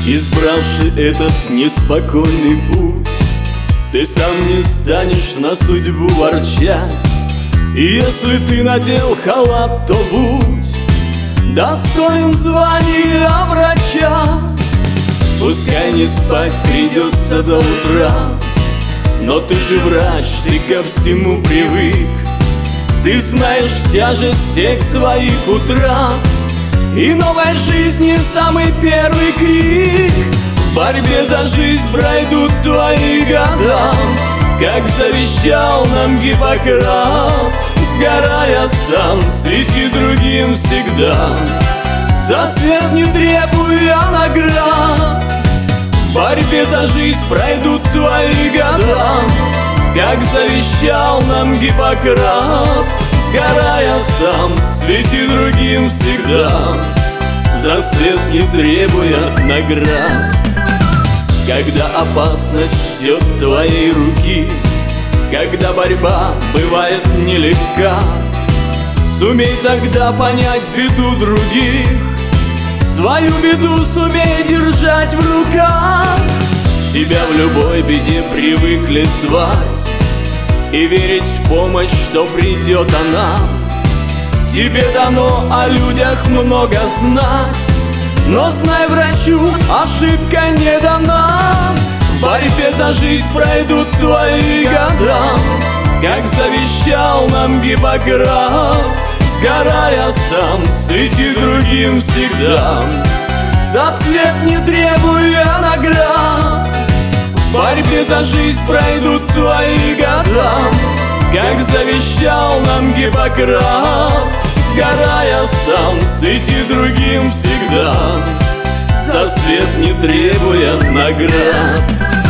Избравши этот неспокойный путь, ты сам не станешь на судьбу ворчать. И если ты надел халат, то будь достоин звания врача. Пускай не спать придется до утра, но ты же врач, ты ко всему привык. Ты знаешь тяжесть всех своих утрат и новой жизни самый первый крик. В борьбе за жизнь пройдут твои года, как завещал нам Гиппократ. Сгорая сам, свети другим всегда, за свет не требуя наград. В борьбе за жизнь пройдут твои года, как завещал нам Гиппократ. Сгорая сам, свети другим всегда, за свет не требуя наград. Когда опасность ждет твоей руки, когда борьба бывает нелегка, сумей тогда понять беду других, свою беду сумей держать в руках. Тебя в любой беде привыкли звать и верить в помощь, что придет она. Тебе дано о людях много знать, но знай, врачу ошибка не дана. В борьбе за жизнь пройдут твои года, как завещал нам Гиппократ. Сгорая сам, свети другим всегда, за свет не требуя наград. В борьбе за жизнь пройдут твои года, как завещал нам Гиппократ. Сгорая сам, свети другим всегда, за свет не требуя наград.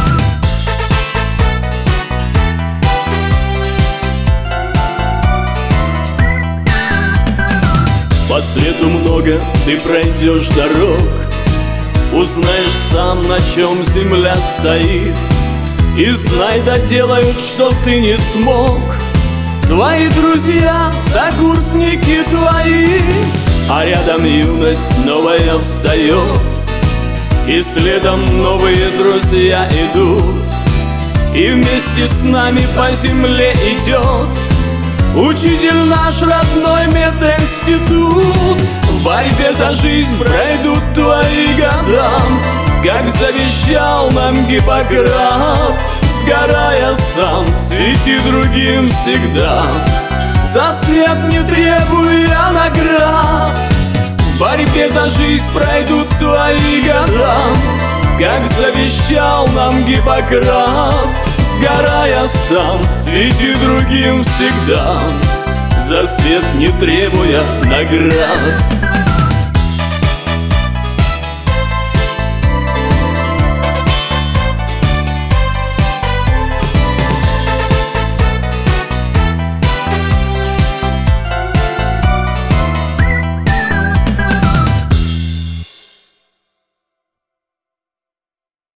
По свету много ты пройдешь дорог, узнаешь сам, на чем земля стоит. И знай, доделают, что ты не смог твои друзья, сокурсники твои. А рядом юность новая встает, и следом новые друзья идут. И вместе с нами по земле идет учитель наш родной мединститут. В борьбе за жизнь пройдут твои года, как завещал нам Гиппократ. Сгорая сам, свети другим всегда, за свет не требуя наград. В борьбе за жизнь пройдут твои года, как завещал нам Гиппократ. Сгорая сам, свети другим всегда, за свет не требуя наград.